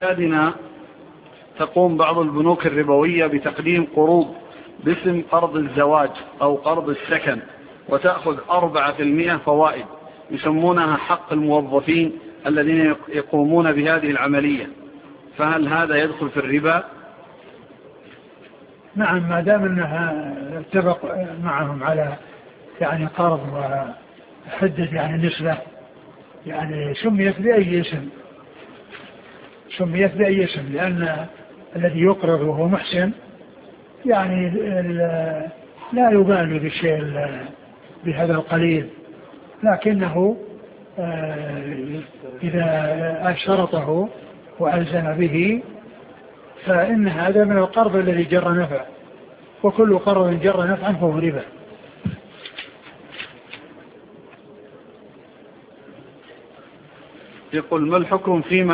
بلادنا تقوم بعض البنوك الربوية بتقديم قروض باسم قرض الزواج أو قرض السكن، وتأخذ 4% فوائد، يسمونها حق الموظفين الذين يقومون بهذه العملية، فهل هذا يدخل في الربا؟ نعم، ما دام أنها اتفق معهم على قرض وحدد نسبة، سميت بأي اسم، لأن الذي يقرض وهو محسن لا يبالي بالشيء بهذا القليل، لكنه إذا شرطه وألزم به فإن هذا من القرض الذي جر نفع، وكل قرض جر نفعا فهو ربا. يقول: ما الحكم فيما